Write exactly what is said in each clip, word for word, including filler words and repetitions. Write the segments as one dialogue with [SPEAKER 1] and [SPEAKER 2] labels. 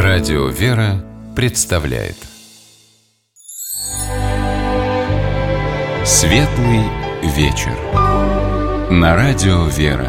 [SPEAKER 1] Радио «Вера» представляет Светлый вечер на Радио «Вера».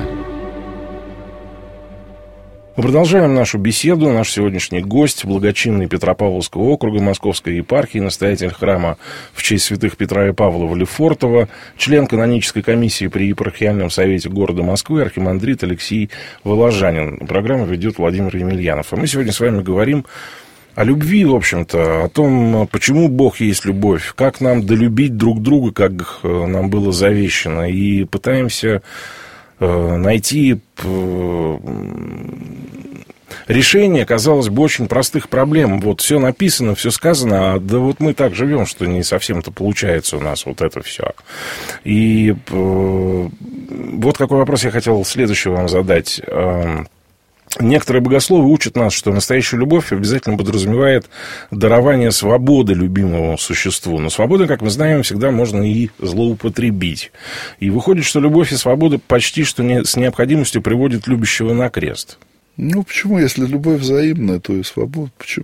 [SPEAKER 2] Мы продолжаем нашу беседу. Наш сегодняшний гость, благочинный Петропавловского округа Московской епархии, настоятель храма в честь святых Петра и Павла в Лефортово, член канонической комиссии при епархиальном совете города Москвы, архимандрит Алексей Воложанин. Программу ведет Владимир Емельянов. А мы сегодня с вами говорим о любви, в общем-то, о том, почему Бог есть любовь, как нам долюбить друг друга, как нам было завещано, и пытаемся найти решение, казалось бы, очень простых проблем. Вот все написано, все сказано, а да вот мы так живем, что не совсем-то получается у нас вот это все. И вот какой вопрос я хотел следующий вам задать. Некоторые богословы учат нас, что настоящая любовь обязательно подразумевает дарование свободы любимому существу. Но свободу, как мы знаем, всегда можно и злоупотребить. И выходит, что любовь и свобода почти что не, с необходимостью приводят любящего на крест.
[SPEAKER 3] Ну, почему? Если любовь взаимная, то и свобода. Почему?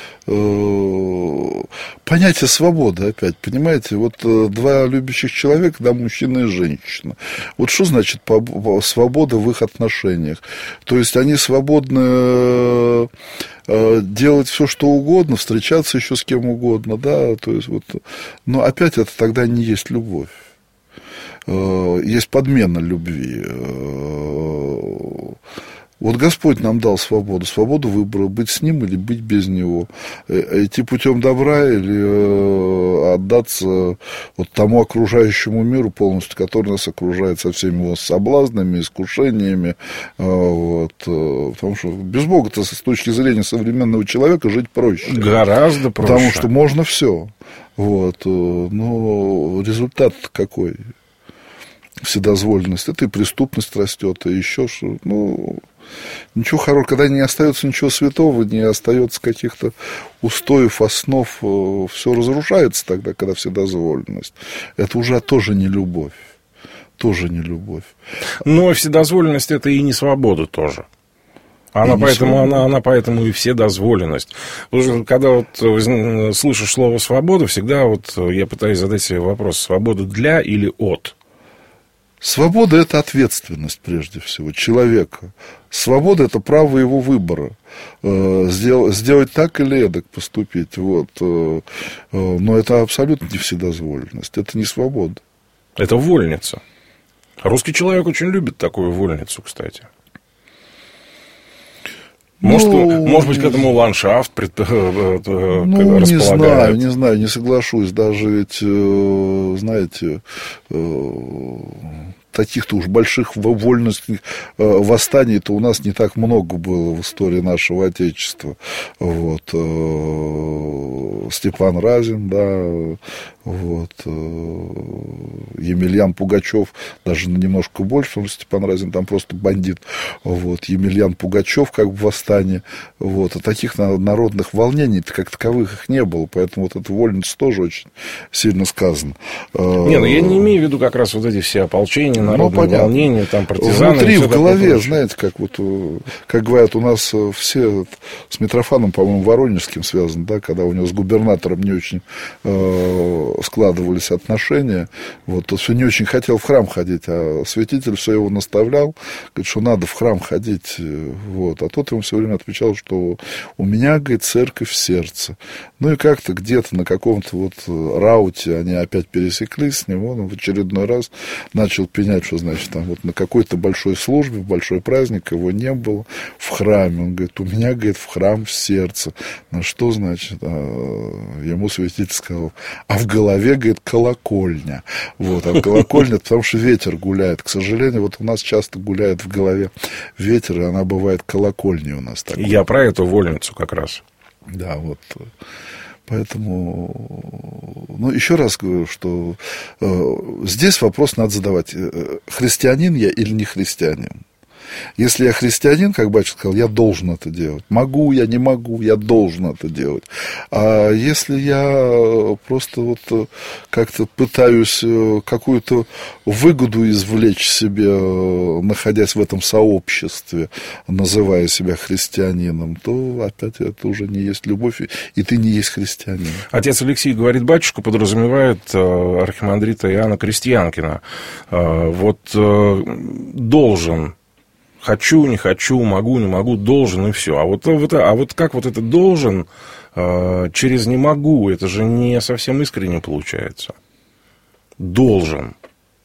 [SPEAKER 3] Понятие свободы, опять, понимаете, вот два любящих человека, да, мужчина и женщина. Вот что значит свобода в их отношениях? То есть они свободны делать все, что угодно, встречаться еще с кем угодно, да, то есть вот, но опять это тогда не есть любовь. Есть подмена любви. Вот Господь нам дал свободу, свободу выбора, быть с Ним или быть без Него, идти путем добра или отдаться вот тому окружающему миру полностью, который нас окружает со всеми его соблазнами, искушениями, вот, потому что без Бога-то с точки зрения современного человека жить проще.
[SPEAKER 2] Гораздо проще.
[SPEAKER 3] Потому что можно все, вот, но результат какой? Вседозволенность, это и преступность растет, и еще что, ну, ничего хорошего, когда не остается ничего святого, не остается каких-то устоев, основ, все разрушается тогда, когда вседозволенность. Это уже тоже не любовь, тоже не любовь.
[SPEAKER 2] Но вседозволенность это и не свобода тоже. Она поэтому, она, она поэтому и вседозволенность. Потому что, когда вот слышишь слово «свобода», всегда вот я пытаюсь задать себе вопрос: свобода для или от?
[SPEAKER 3] Свобода – это ответственность, прежде всего, человека. Свобода – это право его выбора. Сделать, сделать так или эдак поступить. Вот. Но это абсолютно не вседозволенность. Это не свобода.
[SPEAKER 2] Это вольница. Русский человек очень любит такую вольницу, кстати. Может, ну, может быть, к этому ландшафт пред...
[SPEAKER 3] ну, не знаю, не знаю, не соглашусь. Даже ведь, знаете, таких-то уж больших вольностных восстаний-то у нас не так много было в истории нашего Отечества. Вот. Степан Разин, да, вот, Емельян Пугачев, даже немножко больше, потому что Степан Разин там просто бандит, вот, Емельян Пугачев как бы восстание, вот, а таких народных волнений как таковых их не было, поэтому вот эта вольница тоже очень сильно сказана.
[SPEAKER 2] Не, ну я не имею в виду как раз вот эти все ополчения, народные ну, волнения, там, партизаны.
[SPEAKER 3] Внутри, в голове, знаете, как вот, как говорят, у нас все с Митрофаном, по-моему, Воронежским связано, да, когда у него с губернатором не очень э, складывались отношения, вот, тот все не очень хотел в храм ходить, а святитель все его наставлял, говорит, что надо в храм ходить, вот, а тот ему все время отвечал, что у меня, говорит, церковь в сердце. Ну и как-то где-то на каком-то вот рауте они опять пересеклись с ним, он в очередной раз начал пенять, что, значит, там вот на какой-то большой службе, в большой праздник его не было в храме. Он говорит, у меня, говорит, в храм в сердце. На что, значит, а, ему святитель сказал, а в голове, говорит, колокольня. Вот, а в колокольня, потому что ветер гуляет. К сожалению, вот у нас часто гуляет в голове ветер, и она бывает колокольней у нас такой.
[SPEAKER 2] Я про эту вольницу как раз.
[SPEAKER 3] Да, вот. Поэтому, ну, еще раз говорю, что э, здесь вопрос надо задавать, христианин я или не христианин. Если я христианин, как батюшка сказал, я должен это делать. Могу я, не могу, я должен это делать. А если я просто вот как-то пытаюсь какую-то выгоду извлечь себе, находясь в этом сообществе, называя себя христианином, то опять это уже не есть любовь, и ты не есть христианин.
[SPEAKER 2] Отец Алексей говорит, батюшка подразумевает архимандрита Иоанна Крестьянкина. Вот должен, хочу, не хочу, могу, не могу, должен и все. А вот, вот, а вот как вот это должен через не могу, это же не совсем искренне получается. Должен.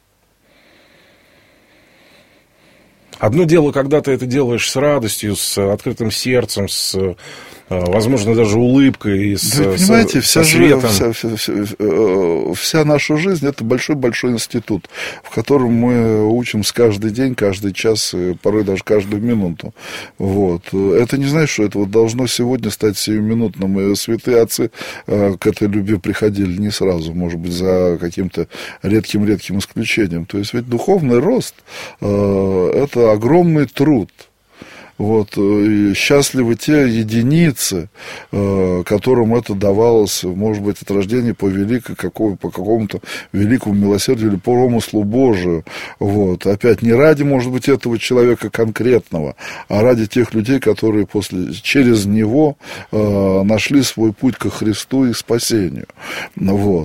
[SPEAKER 2] Одно дело, когда ты это делаешь с радостью, с открытым сердцем, с, возможно, даже улыбкой, с,
[SPEAKER 3] да, понимаете,
[SPEAKER 2] со,
[SPEAKER 3] вся,
[SPEAKER 2] со светом.
[SPEAKER 3] Вся, вся, вся, вся наша жизнь – это большой-большой институт, в котором мы учимся каждый день, каждый час, порой даже каждую минуту. Вот. Это не значит, что это вот должно сегодня стать сиюминутным. И святые отцы к этой любви приходили не сразу, может быть, за каким-то редким-редким исключением. То есть ведь духовный рост – это огромный труд. Вот, и счастливы те единицы, которым это давалось, может быть, от рождения по, великой, какому, по какому-то великому милосердию или по промыслу Божию. Вот. Опять не ради, может быть, этого человека конкретного, а ради тех людей, которые после, через него э, нашли свой путь ко Христу и спасению. Вот.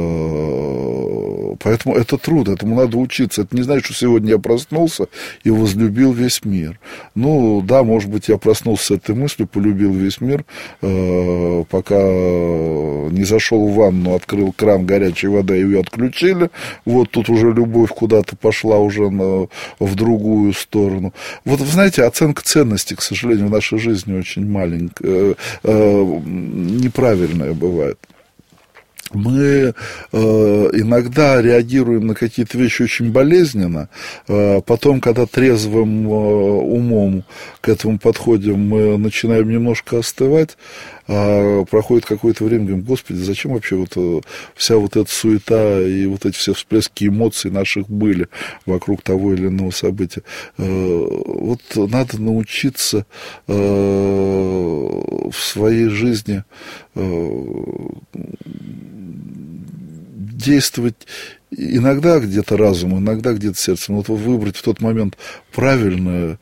[SPEAKER 3] Поэтому это труд, этому надо учиться. Это не значит, что сегодня я проснулся и возлюбил весь мир. Ну, да, может быть, я проснулся с этой мыслью, полюбил весь мир, э, пока не зашел в ванну, открыл кран горячей воды, и ее отключили. Вот тут уже любовь куда-то пошла уже на, в другую сторону. Вот, вы знаете, оценка ценностей, к сожалению, в нашей жизни очень маленькая, э, э, неправильная бывает. Мы э, иногда реагируем на какие-то вещи очень болезненно, э, потом, когда трезвым э, умом к этому подходим, мы начинаем немножко остывать, а проходит какое-то время, говорим, Господи, зачем вообще вот вся вот эта суета и вот эти все всплески эмоций наших были вокруг того или иного события. Э, вот надо научиться э, в своей жизни э, действовать иногда где-то разумом, иногда где-то сердцем. Вот выбрать в тот момент правильное.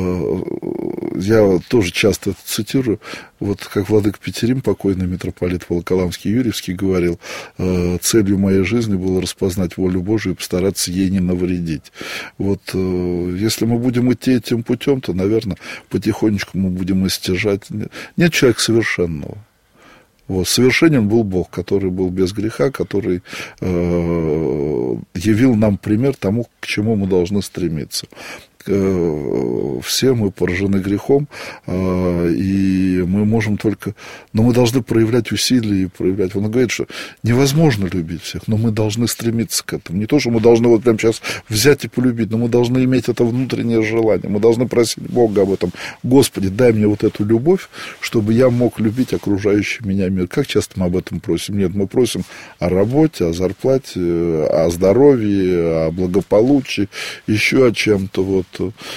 [SPEAKER 3] Я тоже часто это цитирую. Вот как владыка Петерим, покойный митрополит Волоколамский Юрьевский, говорил, целью моей жизни было распознать волю Божию и постараться ей не навредить. Вот если мы будем идти этим путем, то, наверное, потихонечку мы будем истяжать. Нет человека совершенного. Вот. Совершенен был Бог, который был без греха, который э, явил нам пример тому, к чему мы должны стремиться. Все мы поражены грехом, и мы можем только... Но мы должны проявлять усилия и проявлять... Он говорит, что невозможно любить всех, но мы должны стремиться к этому. Не то, что мы должны вот прямо сейчас взять и полюбить, но мы должны иметь это внутреннее желание. Мы должны просить Бога об этом. Господи, дай мне вот эту любовь, чтобы я мог любить окружающий меня мир. Как часто мы об этом просим? Нет, мы просим о работе, о зарплате, о здоровье, о благополучии, еще о чем-то вот.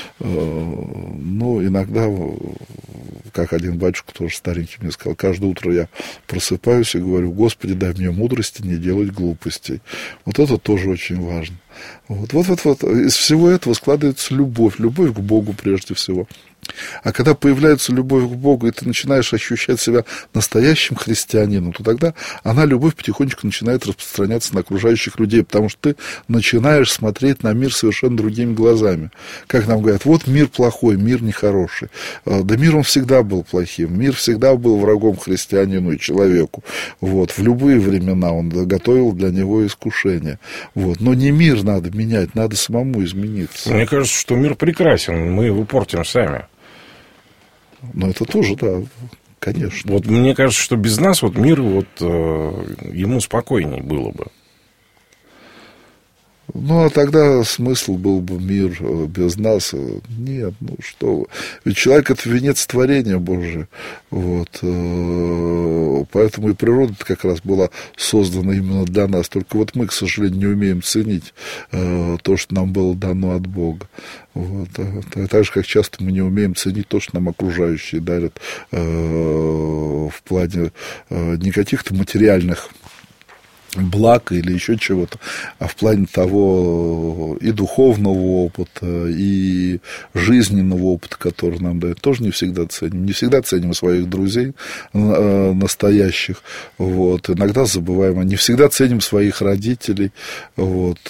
[SPEAKER 3] Ну, иногда, как один батюшка тоже старенький мне сказал, каждое утро я просыпаюсь и говорю, Господи, дай мне мудрости не делать глупостей. Вот это тоже очень важно. Вот, вот, вот, вот. Из всего этого складывается любовь, любовь к Богу прежде всего. А когда появляется любовь к Богу, и ты начинаешь ощущать себя настоящим христианином, то тогда она, любовь, потихонечку начинает распространяться на окружающих людей, потому что ты начинаешь смотреть на мир совершенно другими глазами. Как нам говорят, вот мир плохой, мир нехороший. Да мир он всегда был плохим, мир всегда был врагом христианину и человеку. Вот. В любые времена он готовил для него искушения. Вот. Но не мир надо менять, надо самому измениться.
[SPEAKER 2] Мне кажется, что мир прекрасен, мы его портим сами.
[SPEAKER 3] Ну, это тоже, да, конечно.
[SPEAKER 2] Вот мне кажется, что без нас вот мир, вот, э, ему спокойней было бы.
[SPEAKER 3] Ну, а тогда смысл был бы мир без нас. Нет, ну что вы. Ведь человек – это венец творения Божия. Вот. Поэтому и природа как раз была создана именно для нас. Только вот мы, к сожалению, не умеем ценить то, что нам было дано от Бога. Вот. Так же, как часто мы не умеем ценить то, что нам окружающие дарят в плане не каких-то материальных благ или еще чего-то, а в плане того и духовного опыта, и жизненного опыта, который нам дает, тоже не всегда ценим. Не всегда ценим своих друзей настоящих, вот. Иногда забываем, не всегда ценим своих родителей, вот.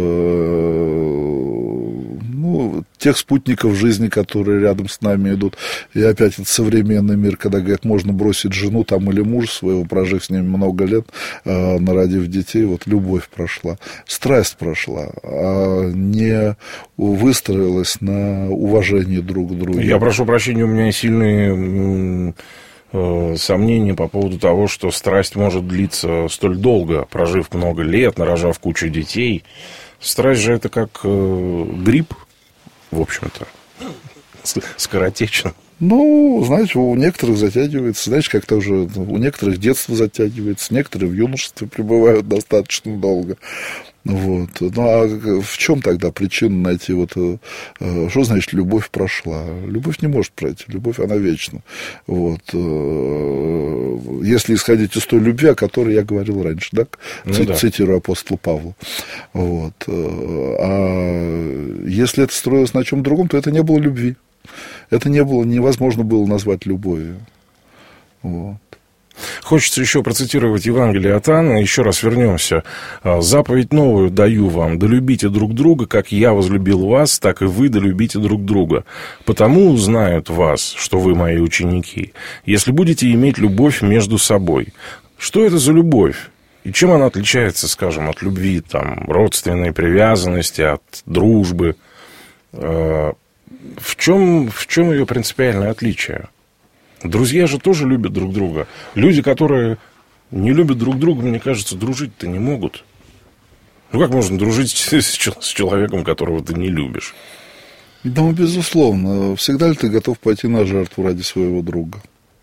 [SPEAKER 3] Ну, тех спутников жизни, которые рядом с нами идут. И опять это современный мир, когда, говорят, можно бросить жену там или мужа своего, прожив с ними много лет, народив детей, вот любовь прошла, страсть прошла, а не выстроилась на уважении друг к другу.
[SPEAKER 2] Я прошу прощения, у меня сильные э, сомнения по поводу того, что страсть может длиться столь долго, прожив много лет, нарожав кучу детей. Страсть же это как э, грипп, в общем-то, скоротечен.
[SPEAKER 3] Ну, знаете, у некоторых затягивается, знаете, как-то уже у некоторых детство затягивается, некоторые в юношестве пребывают достаточно долго. Вот. Ну, а в чем тогда причина найти? Вот, что значит любовь прошла? Любовь не может пройти, любовь, она вечна. Вот. Если исходить из той любви, о которой я говорил раньше, да? Ну, Ц- да. Цитирую апостола Павла. Вот. А если это строилось на чем другом, то это не было любви. Это не было, невозможно было назвать любовью. Вот.
[SPEAKER 2] Хочется еще процитировать Евангелие от Иоанна. Еще раз вернемся. «Заповедь новую даю вам, да любите друг друга, как я возлюбил вас, так и вы да любите друг друга. Потому узнают вас, что вы мои ученики, если будете иметь любовь между собой». Что это за любовь? И чем она отличается, скажем, от любви, там, родственной привязанности, от дружбы? В чем, в чем ее принципиальное отличие? Друзья же тоже любят друг друга. Люди, которые не любят друг друга, мне кажется, дружить-то не могут. Ну, как можно дружить с человеком, которого ты не любишь?
[SPEAKER 3] Ну, безусловно. Всегда ли ты готов пойти на жертву ради своего друга?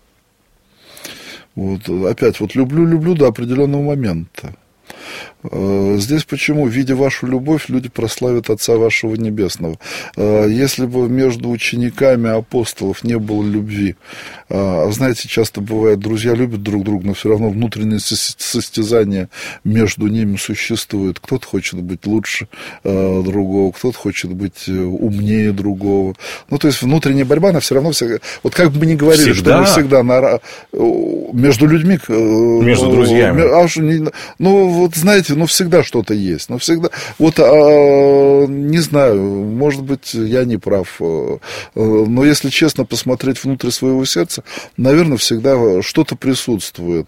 [SPEAKER 3] Вот. Опять, вот люблю-люблю до определенного момента. Здесь почему? Видя вашу любовь, люди прославят Отца вашего Небесного. Если бы между учениками апостолов не было любви, а знаете, часто бывает, друзья любят друг друга, но все равно внутреннее состязание между ними существует. Кто-то хочет быть лучше другого, кто-то хочет быть умнее другого. Ну, то есть внутренняя борьба, она все равно всегда... Вот как бы мы ни говорили, всегда. Что не всегда на... между людьми...
[SPEAKER 2] Между друзьями.
[SPEAKER 3] Ну, вот знаете, ну, всегда что-то есть. Ну, всегда... Вот, а, не знаю, может быть, я не прав. Но, если честно посмотреть внутрь своего сердца, наверное, всегда что-то присутствует.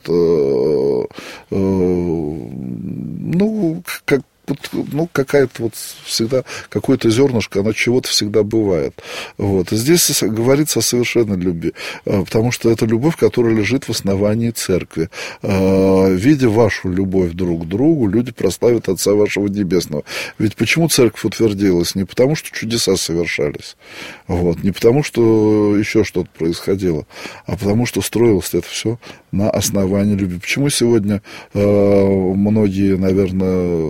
[SPEAKER 3] Ну, как... Ну, какая-то вот всегда, какое-то зернышко, оно чего-то всегда бывает. Вот. И здесь говорится о совершенной любви, потому что это любовь, которая лежит в основании церкви. Видя вашу любовь друг к другу, люди прославят Отца вашего Небесного. Ведь почему церковь утвердилась? Не потому, что чудеса совершались, вот, не потому, что еще что-то происходило, а потому, что строилось это все на основании любви. Почему сегодня многие, наверное,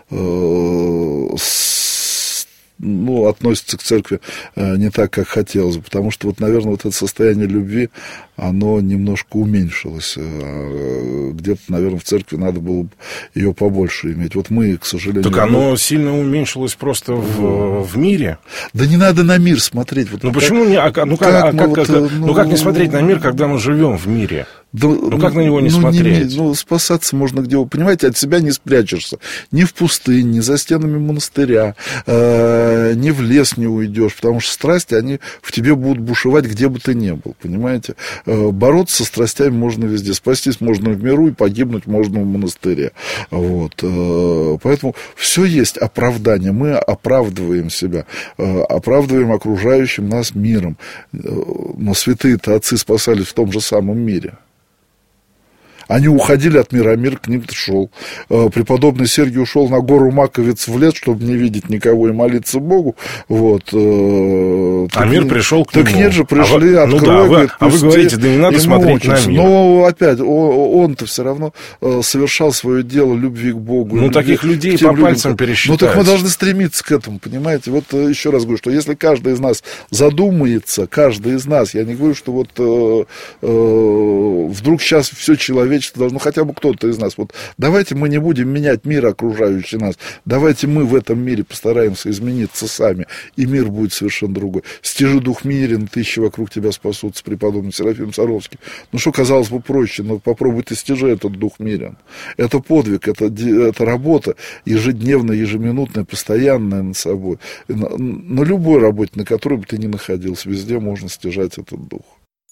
[SPEAKER 3] ну, относятся к церкви не так, как хотелось бы, потому что, вот, наверное, вот это состояние любви, оно немножко уменьшилось. Где-то, наверное, в церкви надо было бы ее побольше иметь. Вот мы, к сожалению...
[SPEAKER 2] Так оно мы... сильно уменьшилось просто в, в мире?
[SPEAKER 3] Да не надо на мир смотреть. Вот
[SPEAKER 2] ну,
[SPEAKER 3] как,
[SPEAKER 2] почему не... А, ну, как, как, как,
[SPEAKER 3] вот,
[SPEAKER 2] как, ну, ну, как не смотреть на мир, когда мы живем в мире?
[SPEAKER 3] Да,
[SPEAKER 2] ну, как на него не
[SPEAKER 3] ну,
[SPEAKER 2] смотреть?
[SPEAKER 3] Не, ну, спасаться можно где... Понимаете, от себя не спрячешься. Ни в пустыне, ни за стенами монастыря, э, ни в лес не уйдешь, потому что страсти, они в тебе будут бушевать, где бы ты ни был, понимаете? Э, бороться со страстями можно везде. Спастись можно в миру и погибнуть можно в монастыре. Вот. Э, поэтому все есть оправдание. Мы оправдываем себя, э, оправдываем окружающим нас миром. Э, но святые-то отцы спасались в том же самом мире. Они уходили от мира, а мир к ним шел. Преподобный Сергий ушел на гору Маковец в лес, чтобы не видеть никого и молиться Богу. Вот.
[SPEAKER 2] А так мир не, пришел к
[SPEAKER 3] так
[SPEAKER 2] нему.
[SPEAKER 3] Так нет же, пришли,
[SPEAKER 2] а
[SPEAKER 3] открой,
[SPEAKER 2] ну да,
[SPEAKER 3] говорит,
[SPEAKER 2] а вы говорите, да не надо смотреть на мир.
[SPEAKER 3] Но опять, он-то все равно совершал свое дело любви к Богу.
[SPEAKER 2] Ну, таких людей по пальцам людям. пересчитать.
[SPEAKER 3] Ну, так мы должны стремиться к этому, понимаете? Вот еще раз говорю, что если каждый из нас задумается, каждый из нас, я не говорю, что вот э, э, вдруг сейчас все человечество должно, хотя бы кто-то из нас, вот давайте мы не будем менять мир окружающий нас, давайте мы в этом мире постараемся измениться сами, и мир будет совершенно другой. Стяжи дух мирен, тысячи вокруг тебя спасутся, преподобный Серафим Саровский. Ну, что, казалось бы, проще, но попробуй ты стяжи этот дух мирен. Это подвиг, это, это работа ежедневная, ежеминутная, постоянная над собой. На, на любой работе, на которой бы ты ни находился, везде можно стяжать этот дух.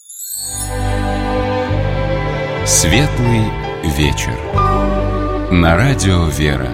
[SPEAKER 1] Светлый вечер. На радио «Вера».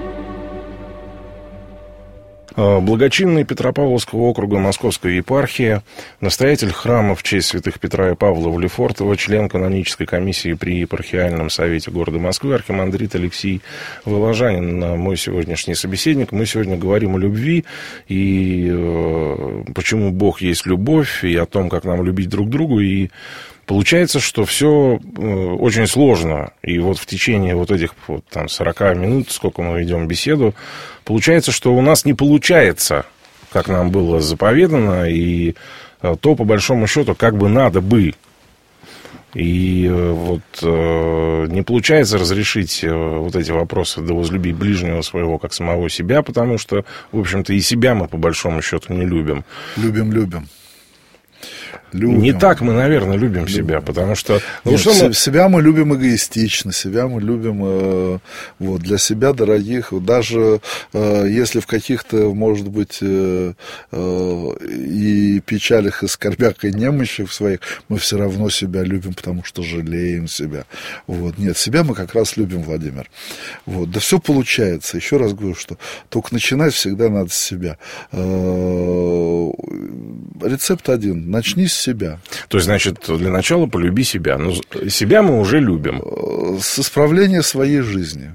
[SPEAKER 2] Благочинный Петропавловского округа Московской епархии, настоятель храма в честь святых Петра и Павла в Лефортово, член канонической комиссии при епархиальном совете города Москвы, архимандрит Алексей Воложанин, мой сегодняшний собеседник. Мы сегодня говорим о любви и э, почему Бог есть любовь, и о том, как нам любить друг друга, и получается, что все очень сложно, и вот в течение вот этих вот, там, сорок минут, сколько мы ведем беседу, получается, что у нас не получается, как нам было заповедано, и то, по большому счету, как бы надо бы. И вот не получается разрешить вот эти вопросы, да возлюби ближнего своего, как самого себя, потому что, в общем-то, и себя мы, по большому счету, не любим.
[SPEAKER 3] Любим, любим. Любим.
[SPEAKER 2] Не так мы, наверное, любим, любим. себя, потому что... Ну,
[SPEAKER 3] Нет,
[SPEAKER 2] что мы...
[SPEAKER 3] Себя мы любим эгоистично, себя мы любим э, вот, для себя дорогих, даже э, если в каких-то, может быть, э, э, и печалях, и скорбях, и немощах своих, мы все равно себя любим, потому что жалеем себя. Вот. Нет, себя мы как раз любим, Владимир. Вот. Да все получается. Еще раз говорю, что только начинать всегда надо с себя. Э, рецепт один. Начни с себя.
[SPEAKER 2] То есть, значит, для начала полюби себя. Но себя мы уже любим.
[SPEAKER 3] С исправления своей жизни.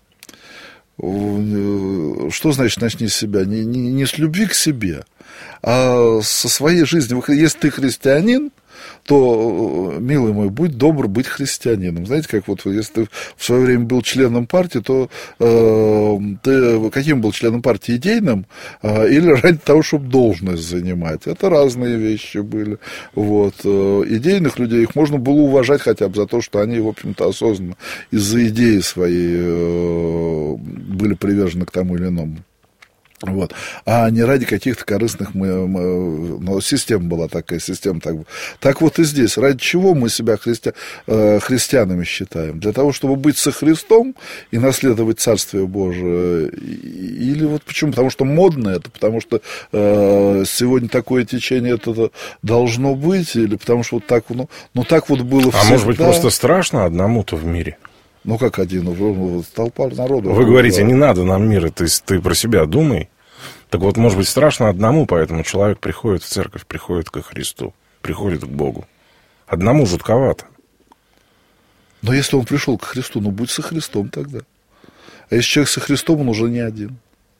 [SPEAKER 3] Что значит начни с себя? Не, не, не с любви к себе, а со своей жизни. Если ты христианин, то, милый мой, будь добр быть христианином. Знаете, как вот, если ты в свое время был членом партии, то э, ты каким был членом партии? Идейным э, или ради того, чтобы должность занимать? Это разные вещи были. Вот. Идейных людей, их можно было уважать хотя бы за то, что они, в общем-то, осознанно из-за идеи своей э, были привержены к тому или иному. Вот. А не ради каких-то корыстных мы, мы, но система была такая, система так. Так вот и здесь. Ради чего мы себя христи, э, христианами считаем? Для того, чтобы быть со Христом и наследовать Царствие Божие? Или вот почему? Потому что модно это, потому что э, сегодня такое течение это должно быть, или потому что вот так, ну, ну так вот было всегда.
[SPEAKER 2] А может быть, просто страшно одному-то в мире?
[SPEAKER 3] Ну, как один, ну, толпа народу.
[SPEAKER 2] Вы говорите, не надо нам мира, ты, ты про себя думай. Так вот, может быть, страшно одному, поэтому человек приходит в церковь, приходит ко Христу, приходит к Богу. Одному жутковато.
[SPEAKER 3] Но если он пришел к Христу, ну, будь со Христом тогда. А если человек со Христом, он уже не один.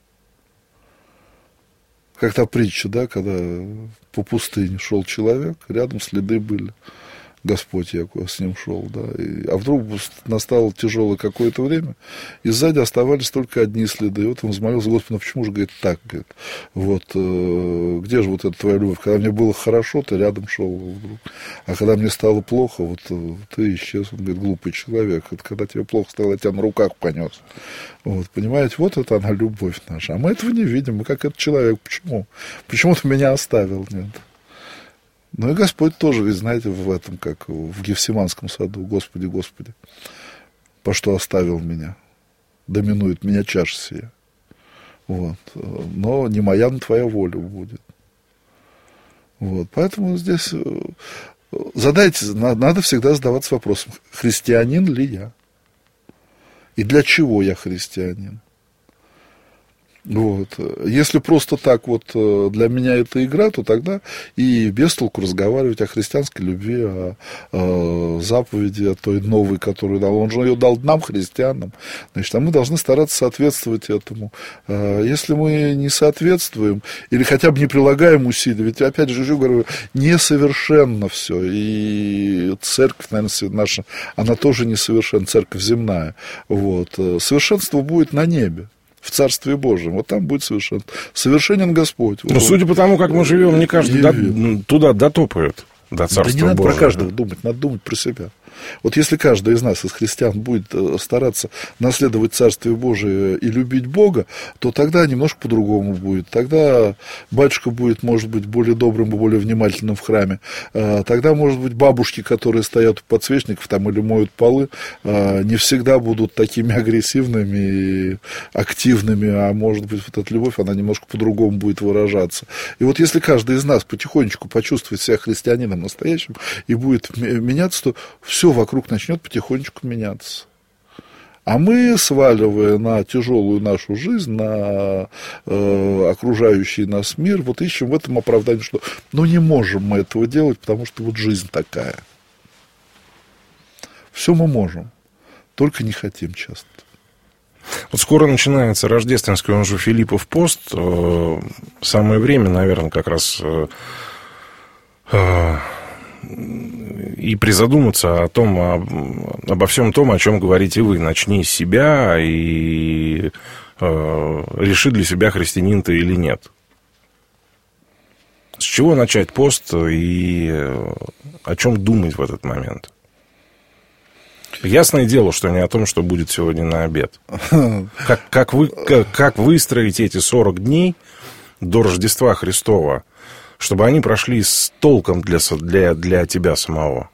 [SPEAKER 3] Как та притча, да, когда по пустыне шел человек, рядом следы были. Господь Яков с ним шел, да. И, а вдруг настало тяжелое какое-то время, и сзади оставались только одни следы. И вот он взмолился: Господи, ну почему же, говорит, так, говорит, вот, э, где же вот эта твоя любовь? Когда мне было хорошо, ты рядом шел вдруг. А когда мне стало плохо, вот э, ты исчез. Он говорит: глупый человек, это когда тебе плохо стало, я тебя на руках понес. Вот, понимаете, вот это она, любовь наша. А мы этого не видим, мы как этот человек. Почему? Почему ты меня оставил? Нет. Ну и Господь тоже, ведь знаете, в этом, как в Гефсиманском саду: Господи, Господи, по что оставил меня? Доминует меня чаша сия. Вот. Но не моя, но твоя воля будет. Вот. Поэтому здесь задайте, надо всегда задаваться вопросом: христианин ли я? И для чего я христианин? Вот. Если просто так вот для меня это игра, то тогда и без толку разговаривать о христианской любви, о, о заповеди, о той новой, которую дал. Он же ее дал нам, христианам. Значит, а мы должны стараться соответствовать этому. Если мы не соответствуем, или хотя бы не прилагаем усилий, ведь, опять же, я говорю, несовершенно все. И церковь, наверное, наша, она тоже несовершенна, церковь земная. Вот. Совершенство будет на небе, в Царстве Божьем. Вот там будет совершен. Совершенен Господь.
[SPEAKER 2] Но вот, судя по тому, как мы живем, не каждый до, туда дотопает, до Царства Божьего. Да не надо
[SPEAKER 3] Божьего. Про каждого думать, надо думать про себя. Вот если каждый из нас, из христиан, будет стараться наследовать Царствие Божие и любить Бога, то тогда немножко по-другому будет. Тогда батюшка будет, может быть, более добрым и более внимательным в храме. Тогда, может быть, бабушки, которые стоят у подсвечников там, или моют полы, не всегда будут такими агрессивными и активными, а может быть, вот эта любовь, она немножко по-другому будет выражаться. И вот если каждый из нас потихонечку почувствует себя христианином настоящим и будет меняться, то все вокруг начнет потихонечку меняться. А мы, сваливая на тяжелую нашу жизнь, на э, окружающий нас мир, вот ищем в этом оправдание, что ну не можем мы этого делать, потому что вот жизнь такая. Все мы можем, только не хотим часто.
[SPEAKER 2] Вот скоро начинается рождественский, он же Филиппов пост. Самое время, наверное, как раз и призадуматься о том, об, обо всем том, о чем говорите вы. Начни с себя и э, реши для себя, христианин ты или нет. С чего начать пост и о чем думать в этот момент? Ясное дело, что не о том, что будет сегодня на обед. Как, как, вы, как, как выстроить эти сорок дней до Рождества Христова, чтобы они прошли с толком для, для, для тебя самого.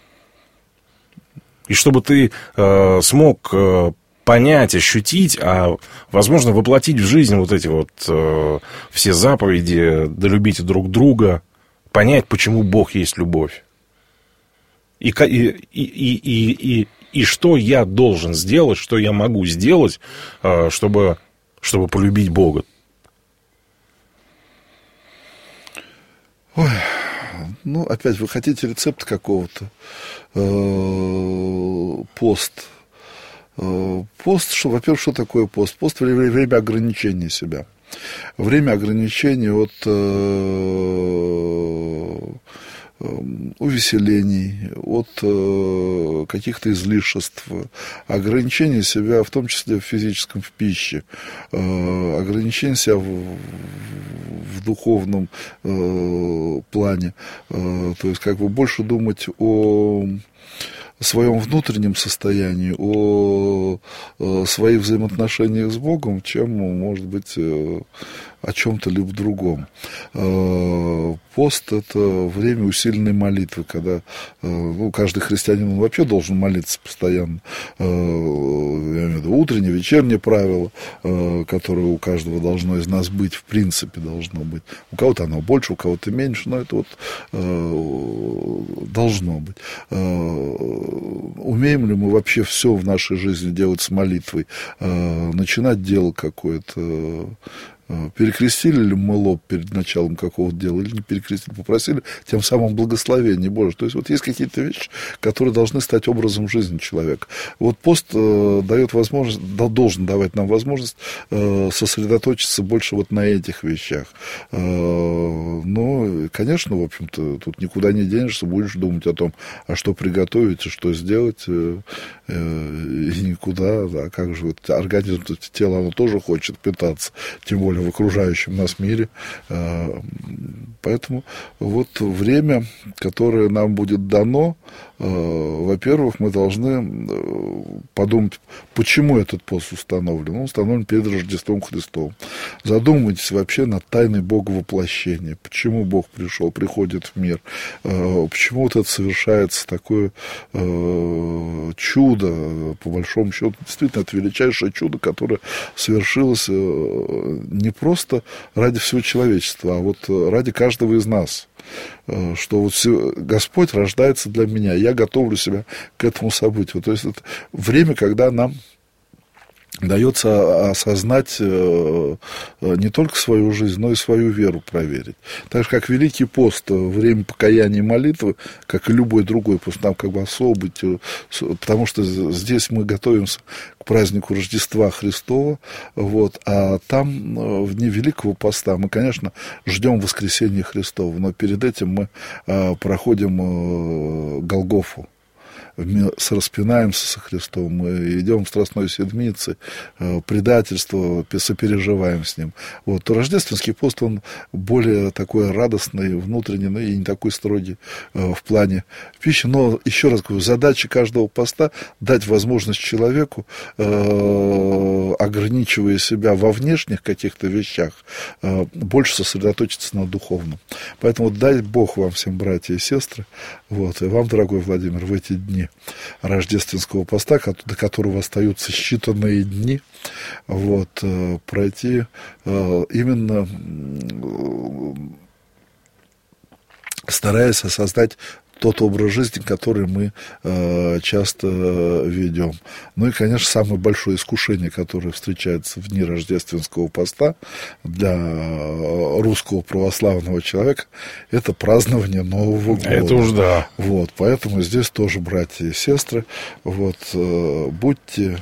[SPEAKER 2] И чтобы ты э, смог э, понять, ощутить, а, возможно, воплотить в жизнь вот эти вот э, все заповеди, да любите друг друга, понять, почему Бог есть любовь. И, и, и, и, и, и что я должен сделать, что я могу сделать, э, чтобы, чтобы полюбить Бога.
[SPEAKER 3] Ой, ну, опять, вы хотите рецепт какого-то? Пост. Пост, что, во-первых, что такое пост? Пост – время ограничения себя. Время ограничения от увеселений, от каких-то излишеств, ограничения себя, в том числе в физическом, в пище, ограничения себя в, в духовном плане, то есть как бы больше думать о своем внутреннем состоянии, о своих взаимоотношениях с Богом, чем, может быть, о чем-то либо другом. Пост – это время усиленной молитвы, когда ну, каждый христианин он вообще должен молиться постоянно. Я имею в виду утреннее, вечернее правило, которое у каждого должно из нас быть, в принципе должно быть. У кого-то оно больше, у кого-то меньше, но это вот должно быть. Умеем ли мы вообще все в нашей жизни делать с молитвой, начинать дело какое-то, перекрестили ли мы лоб перед началом какого-то дела или не перекрестили, попросили тем самым благословения Божьего. То есть вот есть какие-то вещи, которые должны стать образом жизни человека. Вот пост э, дает возможность, должен давать нам возможность э, сосредоточиться больше вот на этих вещах. Э, но, конечно, в общем-то, тут никуда не денешься, будешь думать о том, а что приготовить, и что сделать, э, э, и никуда, да, как же вот организм, тело, оно тоже хочет питаться, тем более в окружающем нас мире. Поэтому вот время, которое нам будет дано, во-первых, мы должны подумать, почему этот пост установлен. Он установлен перед Рождеством Христовым. Задумайтесь вообще над тайной Бога воплощения. Почему Бог пришел, приходит в мир. Почему вот это совершается такое чудо, по большому счету. Действительно, это величайшее чудо, которое совершилось не просто ради всего человечества, а вот ради каждого из нас. Что вот Господь рождается для меня, я готовлю себя к этому событию. То есть это время, когда нам дается осознать не только свою жизнь, но и свою веру проверить. Так же, как Великий пост, время покаяния и молитвы, как и любой другой пост, нам как бы особый, потому что здесь мы готовимся к празднику Рождества Христова, вот, а там, в дни Великого поста, мы, конечно, ждем воскресения Христова, но перед этим мы проходим Голгофу. Распинаемся со Христом, мы идем в Страстной Седмице, предательство, сопереживаем с Ним. Вот. То рождественский пост, он более такой радостный, внутренний, ну, и не такой строгий в плане пищи. Но, еще раз говорю, задача каждого поста – дать возможность человеку, ограничивая себя во внешних каких-то вещах, больше сосредоточиться на духовном. Поэтому дай Бог вам всем, братья и сестры, вот, и вам, дорогой Владимир, в эти дни рождественского поста, до которого остаются считанные дни, вот, пройти именно стараясь создать тот образ жизни, который мы э, часто э, ведем. Ну и, конечно, самое большое искушение, которое встречается в дни рождественского поста для русского православного человека, это празднование Нового года.
[SPEAKER 2] Это уж да.
[SPEAKER 3] Вот, поэтому здесь тоже, братья и сестры, вот, э, будьте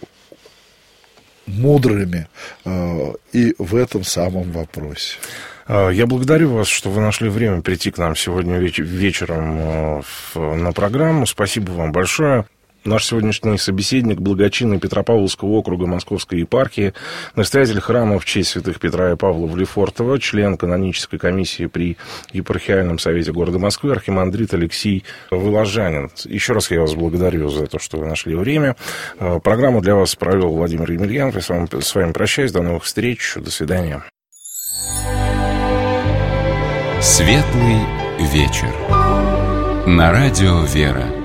[SPEAKER 3] мудрыми э, и в этом самом вопросе.
[SPEAKER 2] Я благодарю вас, что вы нашли время прийти к нам сегодня веч- вечером на программу. Спасибо вам большое. Наш сегодняшний собеседник, благочинный Петропавловского округа Московской епархии, настоятель храма в честь святых Петра и Павла в Лефортово, член канонической комиссии при епархиальном совете города Москвы, архимандрит Алексей Воложанин. Еще раз я вас благодарю за то, что вы нашли время. Программу для вас провел Владимир Емельянов. Я с вами, с вами прощаюсь. До новых встреч. До свидания.
[SPEAKER 1] Светлый вечер. На радио «Вера».